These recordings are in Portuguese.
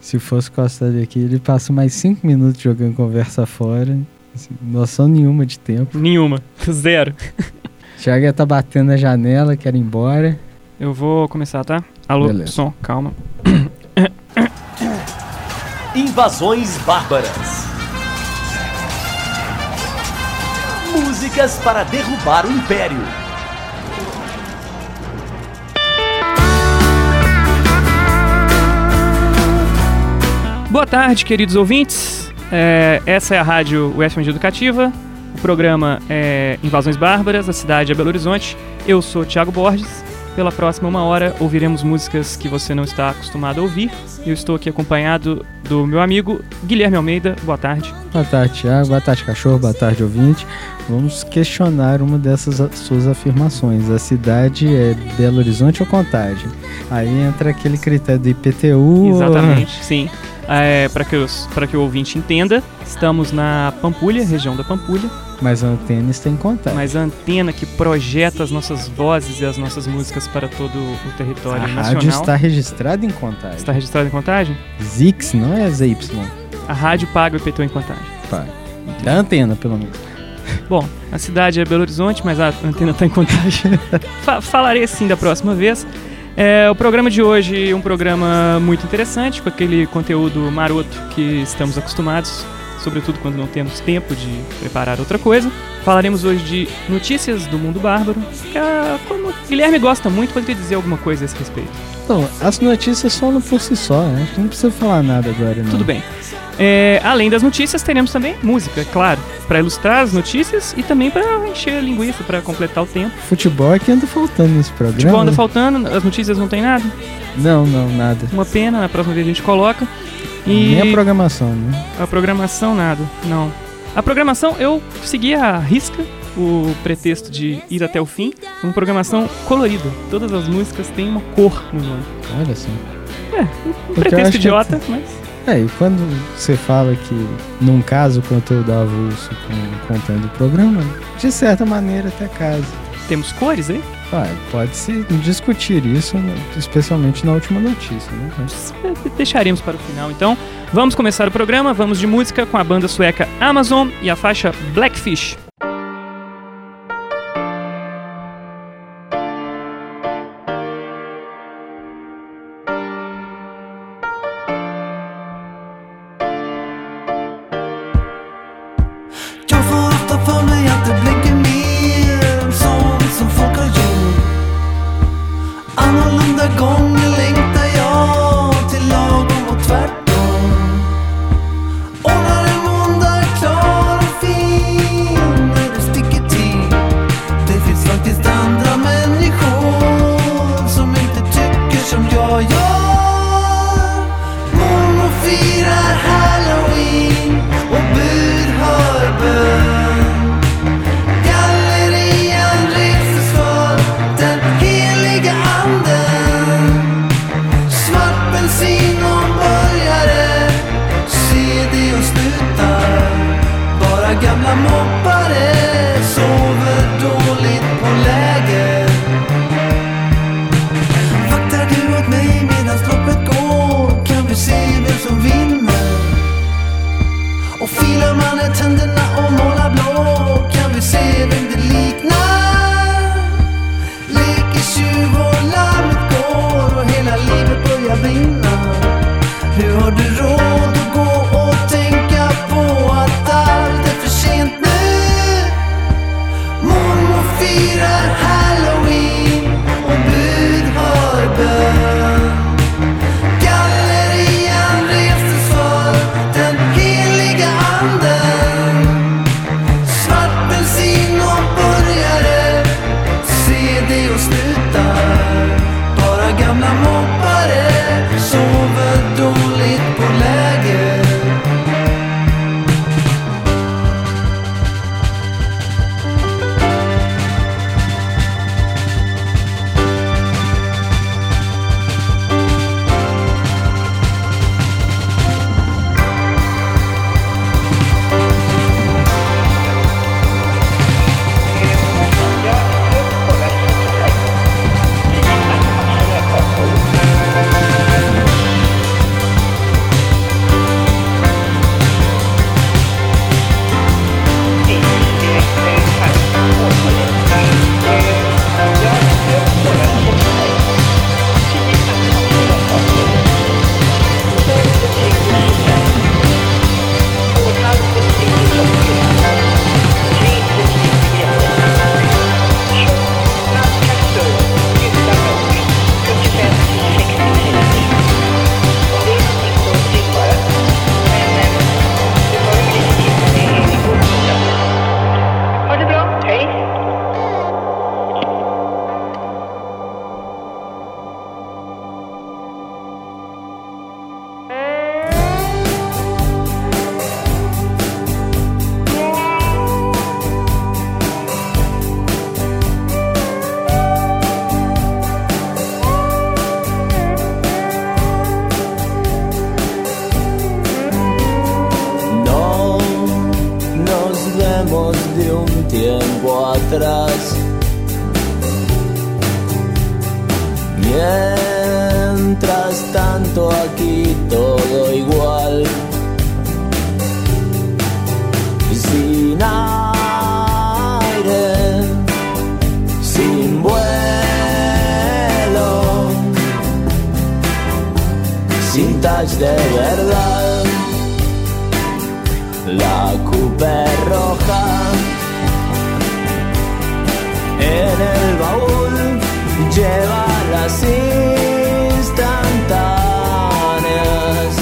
Se fosse Costelli aqui, ele passa mais 5 minutos jogando conversa fora. Assim, noção nenhuma de tempo. Nenhuma. Zero. Thiago tá batendo na janela, quer ir embora. Eu vou começar, tá? Alô, Beleza. som, calma. Invasões Bárbaras. Músicas para derrubar o Império. Boa tarde, queridos ouvintes. Essa é a Rádio UFMG Educativa. O programa é Invasões Bárbaras, a cidade é Belo Horizonte. Eu sou Thiago Borges. Pela próxima 1 hora ouviremos músicas que você não está acostumado a ouvir. Eu estou aqui acompanhado do meu amigo Guilherme Almeida. Boa tarde. Boa tarde, Thiago. Boa tarde, cachorro. Boa tarde, ouvinte. Vamos questionar uma dessas suas afirmações. A cidade é Belo Horizonte ou Contagem? Aí entra aquele critério do IPTU. Exatamente, sim. Para que o ouvinte entenda, estamos na Pampulha, região da Pampulha. Mas a antena está em Contagem. Mas a antena que projeta as nossas vozes e as nossas músicas para todo o território nacional. A rádio está registrada em Contagem. Está registrada em Contagem? Zix, não é ZY. A rádio paga o IPTU em Contagem. Paga. Da antena, pelo menos. Bom, a cidade é Belo Horizonte, mas a antena está em Contagem. Falarei sim da próxima vez. O programa de hoje é um programa muito interessante, com aquele conteúdo maroto que estamos acostumados, sobretudo quando não temos tempo de preparar outra coisa. Falaremos hoje de notícias do mundo bárbaro, que como o Guilherme gosta muito, poderia dizer alguma coisa a esse respeito. Bom, as notícias falam por si só, né? Acho que não precisa falar nada agora, não. Tudo bem. Além das notícias, teremos também música, é claro, para ilustrar as notícias e também para encher a linguiça, para completar o tempo. Futebol é que anda faltando nesse programa. Futebol anda faltando, as notícias não tem nada? Não, nada. Uma pena, na próxima vez a gente coloca. Nem a programação, né? A programação, nada, não. A programação, eu segui à risca o pretexto de ir até o fim. Uma programação colorida. Todas as músicas têm uma cor no nome. Olha só. Um pretexto idiota, mas... E quando você fala que, num caso, o conteúdo avulso contando o programa, de certa maneira até casa. Temos cores aí? Pode-se discutir isso, especialmente na última notícia, né? Deixaremos para o final, então. Vamos começar o programa, vamos de música com a banda sueca Amazon e a faixa Blackfish. Gallerian reste tiempo atrás. Mientras tanto aquí todo igual, sin aire, sin vuelo, sin touch de verdad. La coupé roja en el baúl lleva las instantáneas.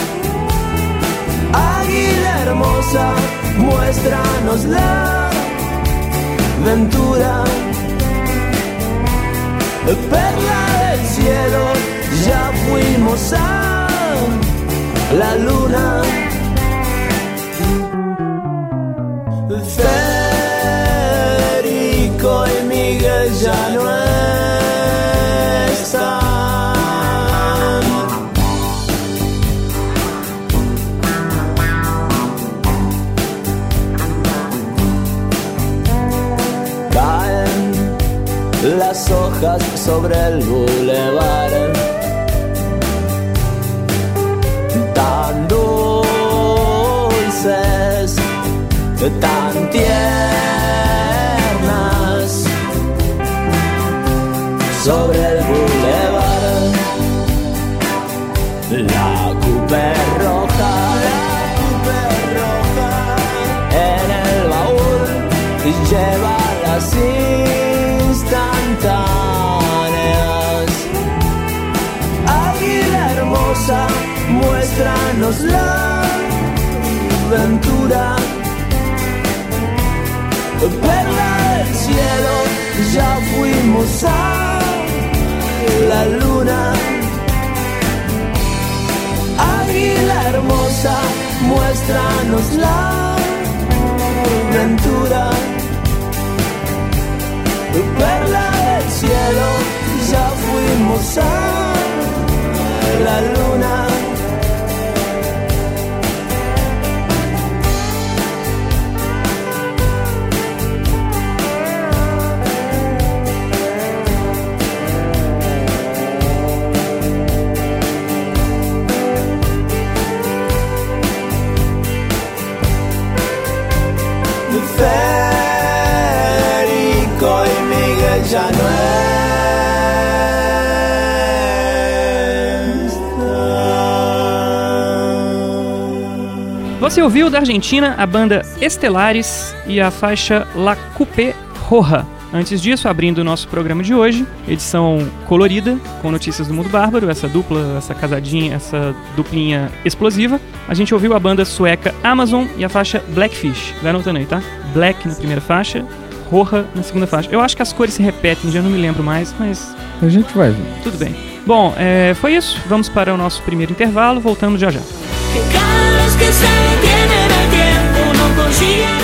Águila hermosa, muéstranos la ventura. Perla del cielo, ya fuimos a la luna. Federico y Miguel ya no están. Caen las hojas sobre el bulevar, tan dulces, tan tiernas, sobre el bulevar. La coupé roja, en el baúl lleva las instantáneas. Águila hermosa, muéstranos la ventura. Perla del cielo, ya fuimos a la luna. Águila hermosa, muéstranos la ventura. Perla del cielo, ya fuimos a la luna. Federico y Miguel ya no están. Você ouviu da Argentina a banda Estelares e a faixa La Coupé Roja. Antes disso, abrindo o nosso programa de hoje, edição colorida, com notícias do mundo bárbaro, essa dupla, essa casadinha, essa duplinha explosiva. A gente ouviu a banda sueca Amazon e a faixa Blackfish. Vai anotando aí, tá? Black na primeira faixa, Roja na segunda faixa. Eu acho que as cores se repetem, já não me lembro mais, mas... A gente vai ver. Tudo bem. Bom, foi isso. Vamos para o nosso primeiro intervalo. Voltamos já já. Que cada vez que se detienen el tiempo no consiguen